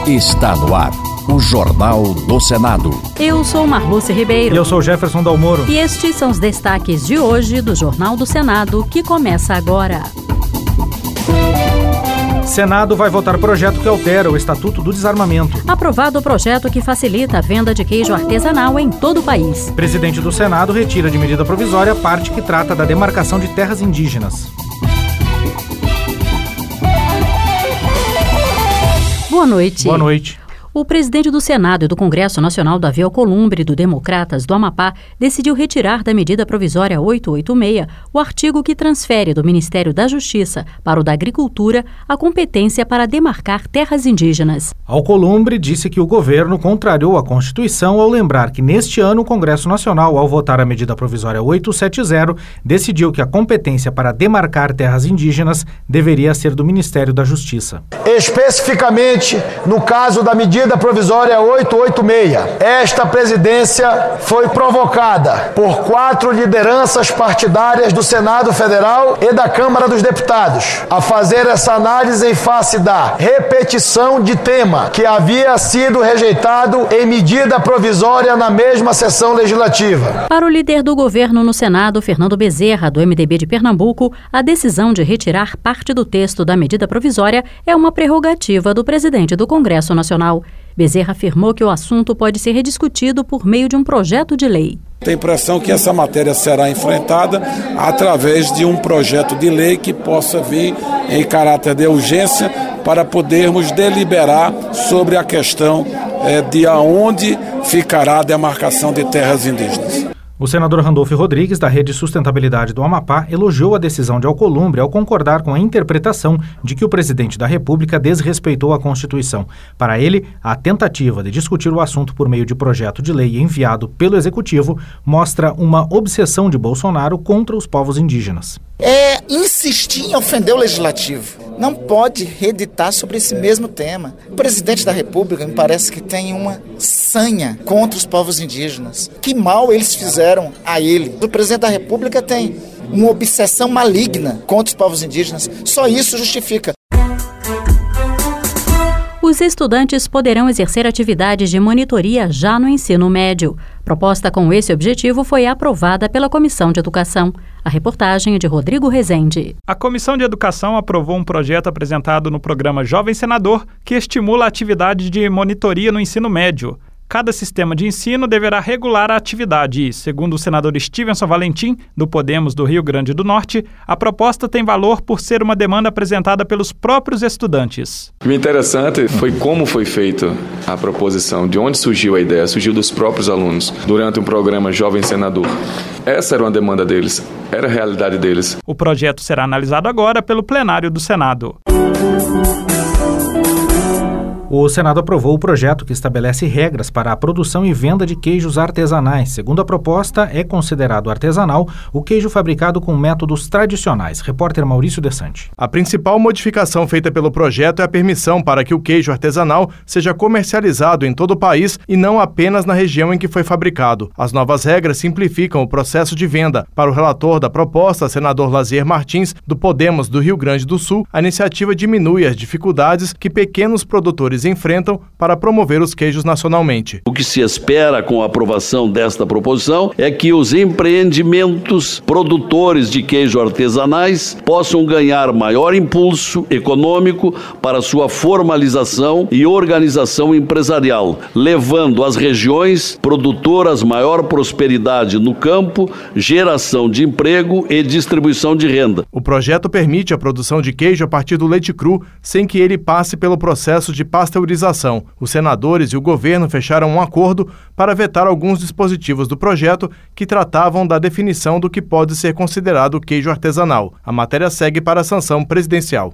Está no ar o Jornal do Senado. Eu sou Marluce Ribeiro. E eu sou Jefferson Dalmoro. E estes são os destaques de hoje do Jornal do Senado, que começa agora. Senado vai votar projeto que altera o Estatuto do Desarmamento. Aprovado o projeto que facilita a venda de queijo artesanal em todo o país. Presidente do Senado retira de medida provisória a parte que trata da demarcação de terras indígenas. Boa noite. Boa noite. O presidente do Senado e do Congresso Nacional, Davi Alcolumbre, do Democratas do Amapá, decidiu retirar da medida provisória 886 o artigo que transfere do Ministério da Justiça para o da Agricultura a competência para demarcar terras indígenas. Alcolumbre disse que o governo contrariou a Constituição ao lembrar que neste ano o Congresso Nacional, ao votar a medida provisória 870, decidiu que a competência para demarcar terras indígenas deveria ser do Ministério da Justiça. Especificamente, no caso da medida provisória 886, esta presidência foi provocada por 4 lideranças partidárias do Senado Federal e da Câmara dos Deputados a fazer essa análise em face da repetição de tema que havia sido rejeitado em medida provisória na mesma sessão legislativa. Para o líder do governo no Senado, Fernando Bezerra, do MDB de Pernambuco, a decisão de retirar parte do texto da medida provisória é uma prerrogativa do presidente do Congresso Nacional. Bezerra afirmou que o assunto pode ser rediscutido por meio de um projeto de lei. Tem a impressão que essa matéria será enfrentada através de um projeto de lei que possa vir em caráter de urgência para podermos deliberar sobre a questão de aonde ficará a demarcação de terras indígenas. O senador Randolfo Rodrigues, da Rede Sustentabilidade do Amapá, elogiou a decisão de Alcolumbre ao concordar com a interpretação de que o presidente da República desrespeitou a Constituição. Para ele, a tentativa de discutir o assunto por meio de projeto de lei enviado pelo Executivo mostra uma obsessão de Bolsonaro contra os povos indígenas. Insistir em ofender o Legislativo. Não pode reeditar sobre esse mesmo tema. O presidente da República me parece que tem uma sanha contra os povos indígenas. Que mal eles fizeram a ele. O presidente da República tem uma obsessão maligna contra os povos indígenas. Só isso justifica. Os estudantes poderão exercer atividades de monitoria já no ensino médio. Proposta com esse objetivo foi aprovada pela Comissão de Educação. A reportagem é de Rodrigo Rezende. A Comissão de Educação aprovou um projeto apresentado no programa Jovem Senador que estimula a atividade de monitoria no ensino médio. Cada sistema de ensino deverá regular a atividade e, segundo o senador Stevenson Valentim, do Podemos do Rio Grande do Norte, a proposta tem valor por ser uma demanda apresentada pelos próprios estudantes. O interessante foi como foi feita a proposição, de onde surgiu a ideia, surgiu dos próprios alunos, durante um programa Jovem Senador. Essa era uma demanda deles, era a realidade deles. O projeto será analisado agora pelo plenário do Senado. O Senado aprovou o projeto que estabelece regras para a produção e venda de queijos artesanais. Segundo a proposta, é considerado artesanal o queijo fabricado com métodos tradicionais. Repórter Maurício Desante. A principal modificação feita pelo projeto é a permissão para que o queijo artesanal seja comercializado em todo o país e não apenas na região em que foi fabricado. As novas regras simplificam o processo de venda. Para o relator da proposta, senador Lazier Martins, do Podemos do Rio Grande do Sul, a iniciativa diminui as dificuldades que pequenos produtores enfrentam para promover os queijos nacionalmente. O que se espera com a aprovação desta proposição é que os empreendimentos produtores de queijo artesanais possam ganhar maior impulso econômico para sua formalização e organização empresarial, levando às regiões produtoras maior prosperidade no campo, geração de emprego e distribuição de renda. O projeto permite a produção de queijo a partir do leite cru, sem que ele passe pelo processo de pasteurização. Os senadores e o governo fecharam um acordo para vetar alguns dispositivos do projeto que tratavam da definição do que pode ser considerado queijo artesanal. A matéria segue para a sanção presidencial.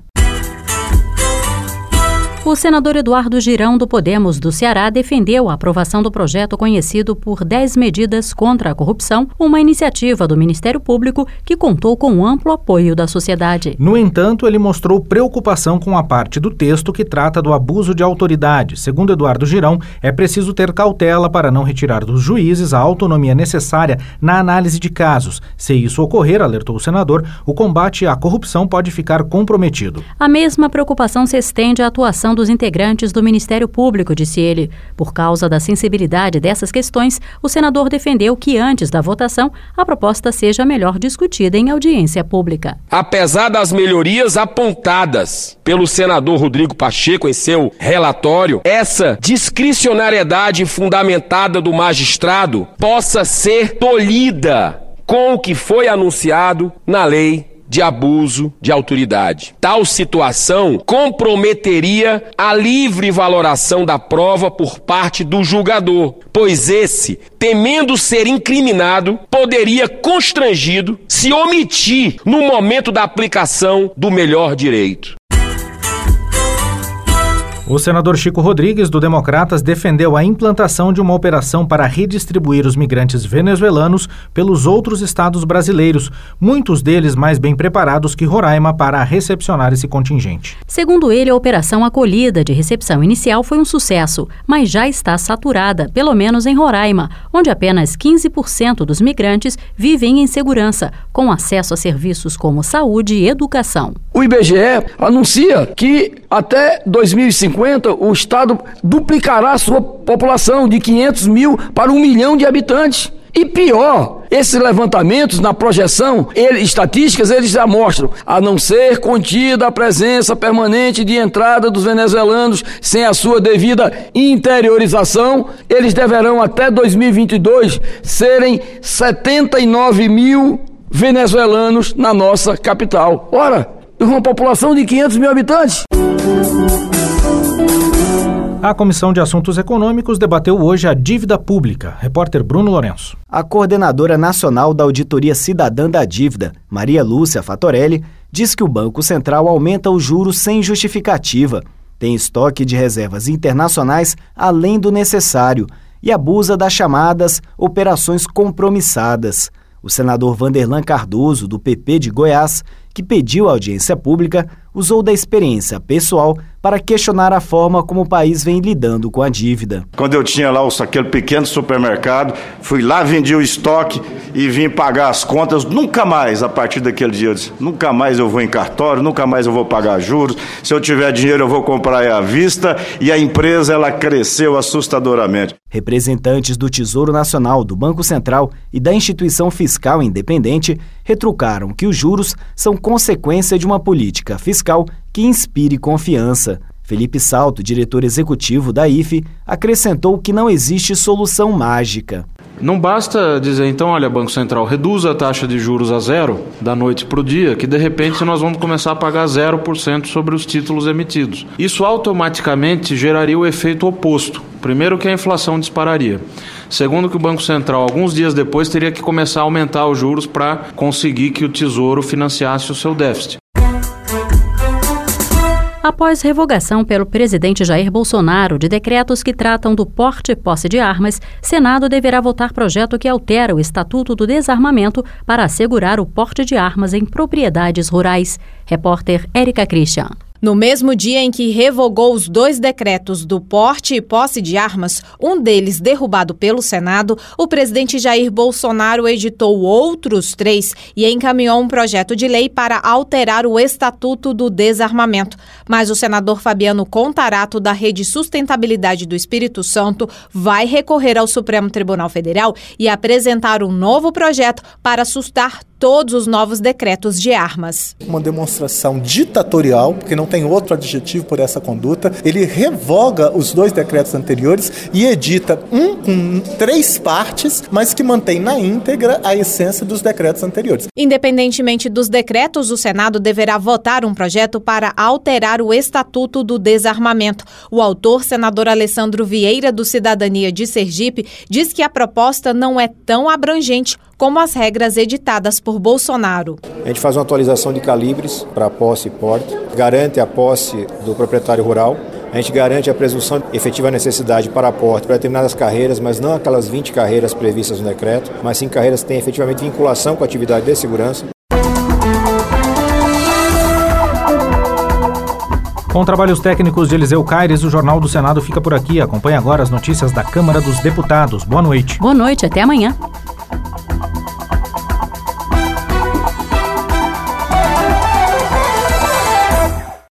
O senador Eduardo Girão, do Podemos do Ceará, defendeu a aprovação do projeto conhecido por 10 medidas contra a corrupção, uma iniciativa do Ministério Público que contou com amplo apoio da sociedade. No entanto, ele mostrou preocupação com a parte do texto que trata do abuso de autoridade. Segundo Eduardo Girão, é preciso ter cautela para não retirar dos juízes a autonomia necessária na análise de casos. Se isso ocorrer, alertou o senador, o combate à corrupção pode ficar comprometido. A mesma preocupação se estende à atuação dos integrantes do Ministério Público, disse ele. Por causa da sensibilidade dessas questões, o senador defendeu que, antes da votação, a proposta seja melhor discutida em audiência pública. Apesar das melhorias apontadas pelo senador Rodrigo Pacheco em seu relatório, essa discricionariedade fundamentada do magistrado possa ser tolhida com o que foi anunciado na lei de abuso de autoridade. Tal situação comprometeria a livre valoração da prova por parte do julgador, pois esse, temendo ser incriminado, poderia constrangido se omitir no momento da aplicação do melhor direito. O senador Chico Rodrigues, do Democratas, defendeu a implantação de uma operação para redistribuir os migrantes venezuelanos pelos outros estados brasileiros, muitos deles mais bem preparados que Roraima para recepcionar esse contingente. Segundo ele, a operação acolhida de recepção inicial foi um sucesso, mas já está saturada, pelo menos em Roraima, onde apenas 15% dos migrantes vivem em segurança, com acesso a serviços como saúde e educação. O IBGE anuncia que até 2050 o Estado duplicará a sua população de 500 mil para 1 milhão de habitantes. E pior, esses levantamentos na projeção, estatísticas, eles já mostram, a não ser contida a presença permanente de entrada dos venezuelanos sem a sua devida interiorização, eles deverão até 2022 serem 79 mil venezuelanos na nossa capital. Ora, uma população de 500 mil habitantes. A Comissão de Assuntos Econômicos debateu hoje a dívida pública. Repórter Bruno Lourenço. A coordenadora nacional da Auditoria Cidadã da Dívida, Maria Lúcia Fatorelli, diz que o Banco Central aumenta os juros sem justificativa, tem estoque de reservas internacionais além do necessário e abusa das chamadas operações compromissadas. O senador Vanderlan Cardoso, do PP de Goiás, que pediu audiência pública, usou da experiência pessoal para questionar a forma como o país vem lidando com a dívida. Quando eu tinha lá aquele pequeno supermercado, fui lá, vendi o estoque e vim pagar as contas. Nunca mais, a partir daquele dia, eu disse, nunca mais eu vou em cartório, nunca mais eu vou pagar juros. Se eu tiver dinheiro, eu vou comprar à vista. E a empresa, ela cresceu assustadoramente. Representantes do Tesouro Nacional, do Banco Central e da Instituição Fiscal Independente retrucaram que os juros são consequência de uma política fiscal que inspire confiança. Felipe Salto, diretor executivo da IFE, acrescentou que não existe solução mágica. Não basta dizer, então, olha, Banco Central, reduza a taxa de juros a zero, da noite para o dia, que de repente nós vamos começar a pagar 0% sobre os títulos emitidos. Isso automaticamente geraria o efeito oposto. Primeiro, que a inflação dispararia. Segundo, que o Banco Central, alguns dias depois, teria que começar a aumentar os juros para conseguir que o Tesouro financiasse o seu déficit. Após revogação pelo presidente Jair Bolsonaro de decretos que tratam do porte e posse de armas, Senado deverá votar projeto que altera o Estatuto do Desarmamento para assegurar o porte de armas em propriedades rurais. Repórter Érica Christian. No mesmo dia em que revogou os 2 decretos do porte e posse de armas, um deles derrubado pelo Senado, o presidente Jair Bolsonaro editou outros 3 e encaminhou um projeto de lei para alterar o Estatuto do Desarmamento. Mas o senador Fabiano Contarato, da Rede Sustentabilidade do Espírito Santo, vai recorrer ao Supremo Tribunal Federal e apresentar um novo projeto para sustar todos os novos decretos de armas. Uma demonstração ditatorial, porque não tem outro adjetivo por essa conduta. Ele revoga os 2 decretos anteriores e edita com 3 partes, mas que mantém na íntegra a essência dos decretos anteriores. Independentemente dos decretos, o Senado deverá votar um projeto para alterar o Estatuto do Desarmamento. O autor, senador Alessandro Vieira, do Cidadania de Sergipe, diz que a proposta não é tão abrangente como as regras editadas por Bolsonaro. A gente faz uma atualização de calibres para posse e porte, garante a posse do proprietário rural, a gente garante a presunção de efetiva necessidade para porte para determinadas carreiras, mas não aquelas 20 carreiras previstas no decreto, mas sim carreiras que têm efetivamente vinculação com a atividade de segurança. Com trabalhos técnicos de Eliseu Caires, o Jornal do Senado fica por aqui. Acompanhe agora as notícias da Câmara dos Deputados. Boa noite. Boa noite, até amanhã.